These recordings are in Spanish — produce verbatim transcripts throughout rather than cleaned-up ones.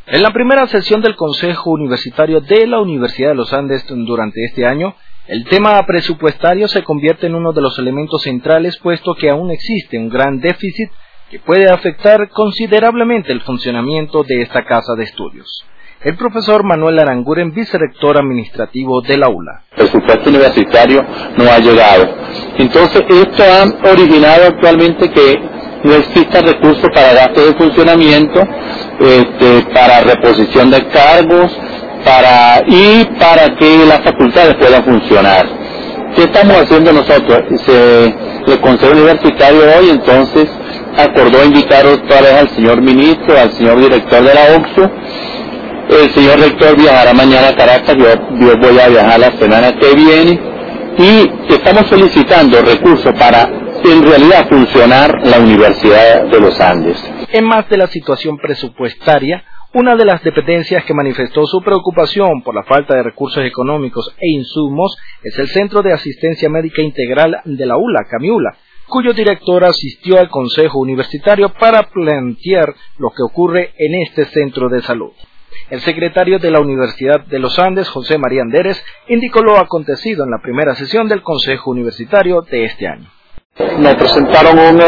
En la primera sesión del Consejo Universitario de la Universidad de los Andes durante este año, el tema presupuestario se convierte en uno de los elementos centrales, puesto que aún existe un gran déficit que puede afectar considerablemente el funcionamiento de esta casa de estudios. El profesor Manuel Aranguren, vicerrector administrativo de la U L A. El presupuesto universitario no ha llegado. Entonces, esto ha originado actualmente que no exista recursos para gastos de funcionamiento, este, para reposición de cargos, para y para que las facultades puedan funcionar. ¿Qué estamos haciendo nosotros? Se, el Consejo Universitario hoy entonces acordó invitar otra vez al señor ministro, al señor director de la O C S U. El señor rector viajará mañana a Caracas, yo, yo voy a viajar la semana que viene, y estamos solicitando recursos para en realidad funcionar la Universidad de los Andes. En más de la situación presupuestaria, una de las dependencias que manifestó su preocupación por la falta de recursos económicos e insumos es el Centro de Asistencia Médica Integral de la U L A, CAMIULA, cuyo director asistió al Consejo Universitario para plantear lo que ocurre en este centro de salud. El secretario de la Universidad de los Andes, José María Anderes, indicó lo acontecido en la primera sesión del Consejo Universitario de este año. Nos presentaron un,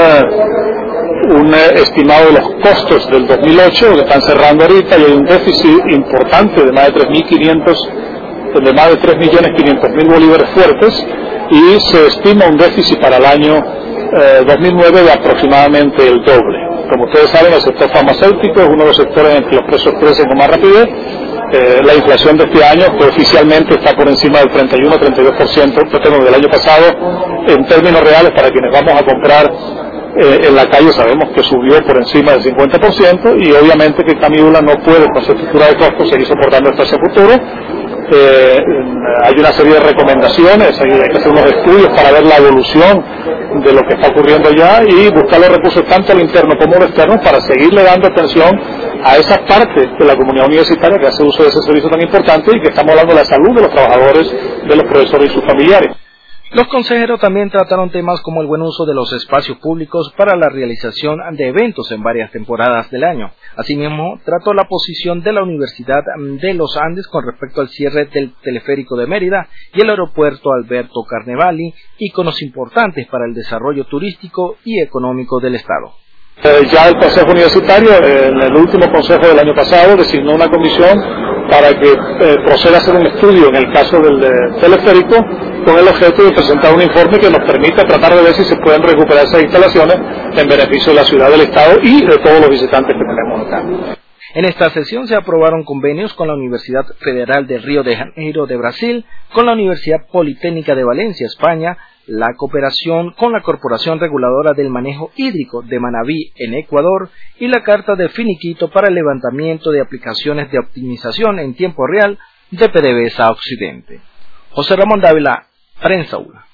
un estimado de los costos del dos mil ocho, que están cerrando ahorita, y hay un déficit importante de más de tres mil quinientos, de más de tres millones quinientos mil bolívares fuertes, y se estima un déficit para el año eh, dos mil nueve de aproximadamente el doble. Como ustedes saben, el sector farmacéutico es uno de los sectores en que los precios crecen con más rapidez. Eh, la inflación de este año, que oficialmente está por encima del treinta y uno a treinta y dos por ciento, del año pasado, en términos reales, para quienes vamos a comprar eh, en la calle, sabemos que subió por encima del cincuenta por ciento, y obviamente que CAMIULA no puede, con su estructura de costos, seguir soportando esto hacia el futuro. Eh, hay una serie de recomendaciones, hay, hay que hacer unos estudios para ver la evolución de lo que está ocurriendo ya y buscar los recursos tanto al interno como al externo para seguirle dando atención a esa parte de la comunidad universitaria que hace uso de ese servicio tan importante, y que estamos hablando de la salud de los trabajadores, de los profesores y sus familiares. Los consejeros también trataron temas como el buen uso de los espacios públicos para la realización de eventos en varias temporadas del año. Asimismo, trató la posición de la Universidad de los Andes con respecto al cierre del teleférico de Mérida y el aeropuerto Alberto Carnevali, íconos importantes para el desarrollo turístico y económico del Estado. Eh, ya el Consejo Universitario, eh, en el último consejo del año pasado, designó una comisión para que eh, proceda a hacer un estudio en el caso del de, teleférico, con el objeto de presentar un informe que nos permita tratar de ver si se pueden recuperar esas instalaciones en beneficio de la ciudad, del Estado y de todos los visitantes que tenemos acá. En esta sesión se aprobaron convenios con la Universidad Federal de Río de Janeiro de Brasil, con la Universidad Politécnica de Valencia, España, la cooperación con la Corporación Reguladora del Manejo Hídrico de Manabí en Ecuador y la Carta de Finiquito para el levantamiento de aplicaciones de optimización en tiempo real de PDVSA Occidente. José Ramón Dávila, Prensa U L A.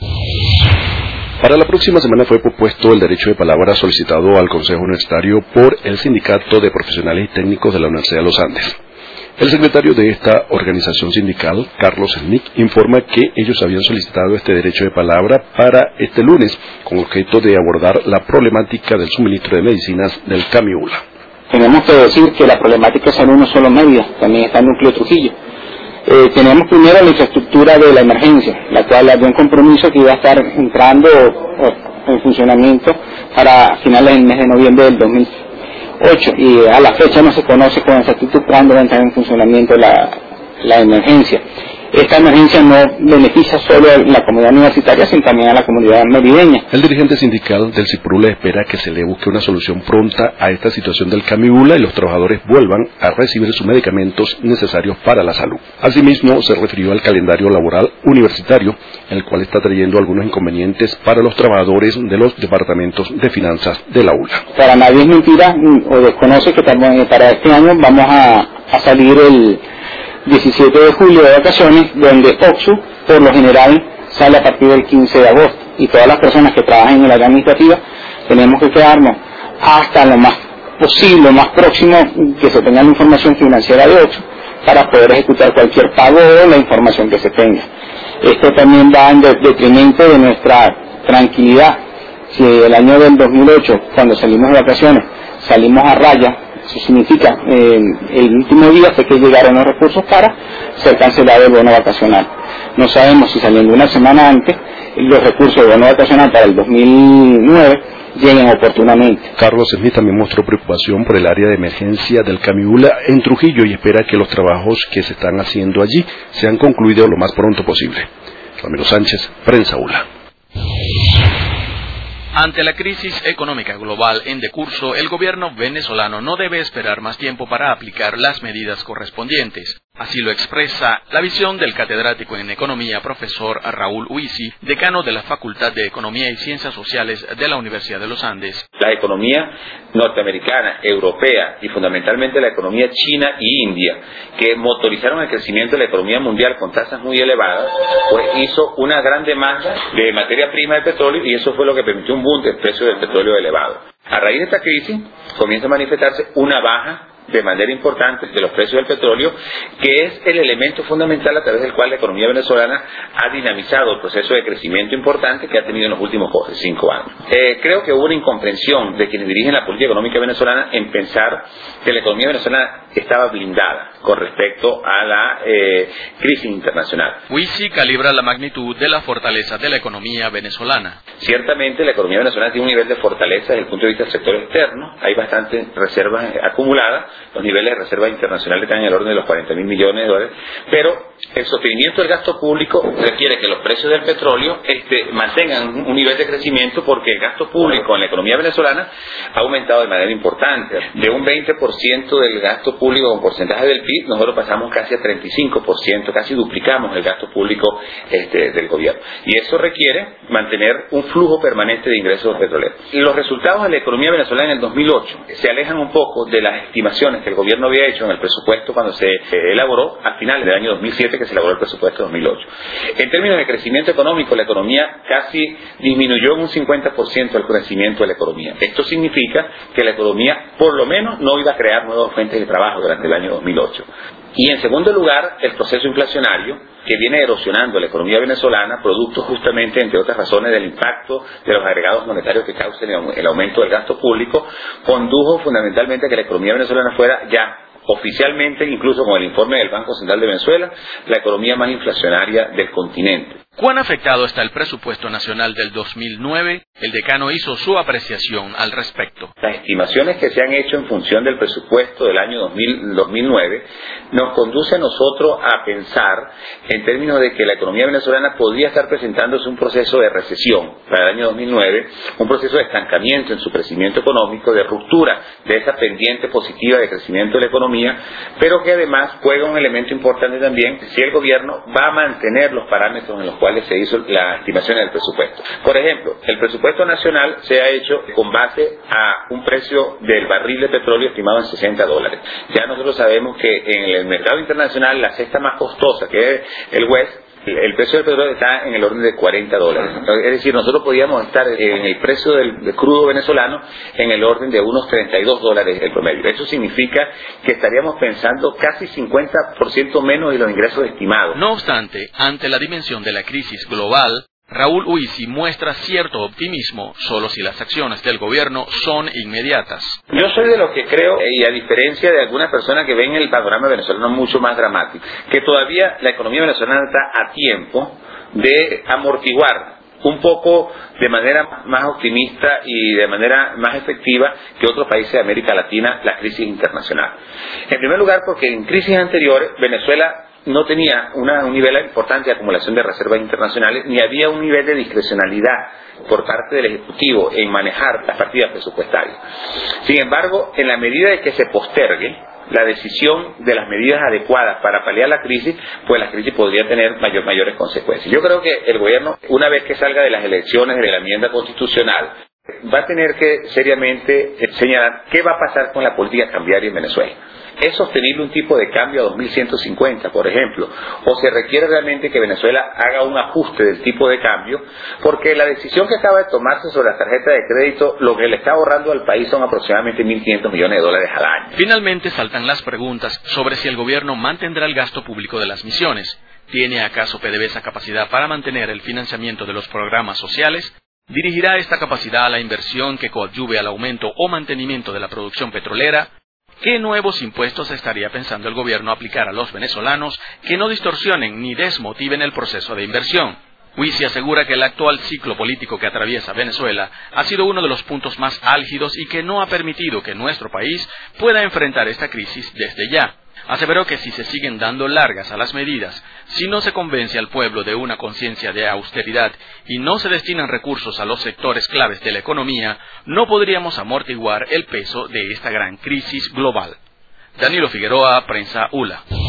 Para la próxima semana fue propuesto el derecho de palabra solicitado al Consejo Universitario por el Sindicato de Profesionales y Técnicos de la Universidad de los Andes. El secretario de esta organización sindical, Carlos Snick, informa que ellos habían solicitado este derecho de palabra para este lunes, con objeto de abordar la problemática del suministro de medicinas del CAMIULA. Tenemos que decir que la problemática son no solo Mérida, también está el núcleo Trujillo. Eh, tenemos primero la infraestructura de la emergencia, la cual había un compromiso que iba a estar entrando o, o, en funcionamiento para finales del mes de noviembre del dos mil ocho, y a la fecha no se conoce con exactitud cuándo va a entrar en funcionamiento la, la emergencia. Esta emergencia no beneficia solo a la comunidad universitaria, sino también a la comunidad merideña. El dirigente sindical del CIPRULA espera que se le busque una solución pronta a esta situación del CAMIULA y los trabajadores vuelvan a recibir sus medicamentos necesarios para la salud. Asimismo, se refirió al calendario laboral universitario, el cual está trayendo algunos inconvenientes para los trabajadores de los departamentos de finanzas de la U L A. Para nadie es mentira o desconoce que para este año vamos a, a salir el diecisiete de julio de vacaciones, donde O C S U por lo general sale a partir del quince de agosto, y todas las personas que trabajan en el área administrativa tenemos que quedarnos hasta lo más posible, lo más próximo que se tenga la información financiera de O C S U para poder ejecutar cualquier pago o la información que se tenga. Esto también va en detrimento de nuestra tranquilidad. Si el año del dos mil ocho, cuando salimos de vacaciones, salimos a raya, Eso significa, eh, el último día fue que llegaron los recursos para ser cancelado el bono vacacional. No sabemos si saliendo una semana antes, los recursos del bono vacacional para el dos mil nueve lleguen oportunamente. Carlos Smith también mostró preocupación por el área de emergencia del Camiula en Trujillo y espera que los trabajos que se están haciendo allí sean concluidos lo más pronto posible. Ramiro Sánchez, Prensa U L A. Ante la crisis económica global en decurso, el gobierno venezolano no debe esperar más tiempo para aplicar las medidas correspondientes. Así lo expresa la visión del catedrático en Economía, profesor Raúl Huisi, decano de la Facultad de Economía y Ciencias Sociales de la Universidad de los Andes. La economía norteamericana, europea y fundamentalmente la economía china y india, que motorizaron el crecimiento de la economía mundial con tasas muy elevadas, pues hizo una gran demanda de materia prima de petróleo y eso fue lo que permitió un boom del precio del petróleo elevado. A raíz de esta crisis comienza a manifestarse una baja de manera importante de los precios del petróleo, que es el elemento fundamental a través del cual la economía venezolana ha dinamizado el proceso de crecimiento importante que ha tenido en los últimos cinco años. Eh, creo que hubo una incomprensión de quienes dirigen la política económica venezolana en pensar que la economía venezolana estaba blindada con respecto a la eh, crisis internacional. Huisi calibra la magnitud de la fortaleza de la economía venezolana. Ciertamente la economía venezolana tiene un nivel de fortaleza desde el punto de vista del sector externo, hay bastantes reservas acumuladas, los niveles de reservas internacionales están en el orden de los cuarenta mil millones de dólares, pero el sostenimiento del gasto público requiere que los precios del petróleo este, mantengan un nivel de crecimiento porque el gasto público en la economía venezolana ha aumentado de manera importante. De un veinte por ciento del gasto público con porcentaje del P I B, nosotros pasamos casi a treinta y cinco por ciento, casi duplicamos el gasto público este, del gobierno. Y eso requiere mantener un flujo permanente de ingresos petroleros. Los resultados de la economía venezolana en el dos mil ocho se alejan un poco de las estimaciones que el gobierno había hecho en el presupuesto cuando se eh, elaboró a finales del año dos mil siete, que se elaboró el presupuesto dos mil ocho. En términos de crecimiento económico, la economía casi disminuyó en un cincuenta por ciento el crecimiento de la economía. Esto significa que la economía por lo menos no iba a crear nuevas fuentes de trabajo durante el año dos mil ocho. Y en segundo lugar, el proceso inflacionario que viene erosionando la economía venezolana, producto justamente, entre otras razones, del impacto de los agregados monetarios que causan el aumento del gasto público, condujo fundamentalmente a que la economía venezolana fuera ya oficialmente, incluso con el informe del Banco Central de Venezuela, la economía más inflacionaria del continente. ¿Cuán afectado está el presupuesto nacional del dos mil nueve? El decano hizo su apreciación al respecto. Las estimaciones que se han hecho en función del presupuesto del año dos mil, dos mil nueve nos conduce a nosotros a pensar en términos de que la economía venezolana podría estar presentándose un proceso de recesión para el año dos mil nueve, un proceso de estancamiento en su crecimiento económico, de ruptura de esa pendiente positiva de crecimiento de la economía, pero que además juega un elemento importante también si el gobierno va a mantener los parámetros en los cuales se hizo la estimación del presupuesto. Por ejemplo, el presupuesto nacional se ha hecho con base a un precio del barril de petróleo estimado en sesenta dólares. Ya nosotros sabemos que en el mercado internacional la cesta más costosa, que es el West, el precio del petróleo está en el orden de cuarenta dólares. Es decir, nosotros podríamos estar en el precio del, del crudo venezolano en el orden de unos treinta y dos dólares el promedio. Eso significa que estaríamos pensando casi cincuenta por ciento menos de los ingresos estimados. No obstante, ante la dimensión de la crisis global, Raúl Huisi muestra cierto optimismo solo si las acciones del gobierno son inmediatas. Yo soy de los que creo, y a diferencia de algunas personas que ven el panorama venezolano mucho más dramático, que todavía la economía venezolana está a tiempo de amortiguar un poco de manera más optimista y de manera más efectiva que otros países de América Latina la crisis internacional. En primer lugar, porque en crisis anteriores Venezuela no tenía una, un nivel importante de acumulación de reservas internacionales, ni había un nivel de discrecionalidad por parte del Ejecutivo en manejar las partidas presupuestarias. Sin embargo, en la medida de que se postergue la decisión de las medidas adecuadas para paliar la crisis, pues la crisis podría tener mayor, mayores consecuencias. Yo creo que el gobierno, una vez que salga de las elecciones de la enmienda constitucional, va a tener que seriamente señalar qué va a pasar con la política cambiaria en Venezuela. ¿Es sostenible un tipo de cambio a dos mil ciento cincuenta, por ejemplo? ¿O se requiere realmente que Venezuela haga un ajuste del tipo de cambio? Porque la decisión que acaba de tomarse sobre la tarjeta de crédito, lo que le está ahorrando al país son aproximadamente mil quinientos millones de dólares al año. Finalmente saltan las preguntas sobre si el gobierno mantendrá el gasto público de las misiones. ¿Tiene acaso PDVSA capacidad para mantener el financiamiento de los programas sociales? ¿Dirigirá esta capacidad a la inversión que coadyuve al aumento o mantenimiento de la producción petrolera? ¿Qué nuevos impuestos estaría pensando el gobierno aplicar a los venezolanos que no distorsionen ni desmotiven el proceso de inversión? Huici asegura que el actual ciclo político que atraviesa Venezuela ha sido uno de los puntos más álgidos y que no ha permitido que nuestro país pueda enfrentar esta crisis desde ya. Aseveró que si se siguen dando largas a las medidas, si no se convence al pueblo de una conciencia de austeridad y no se destinan recursos a los sectores claves de la economía, no podríamos amortiguar el peso de esta gran crisis global. Danilo Figueroa, Prensa U L A.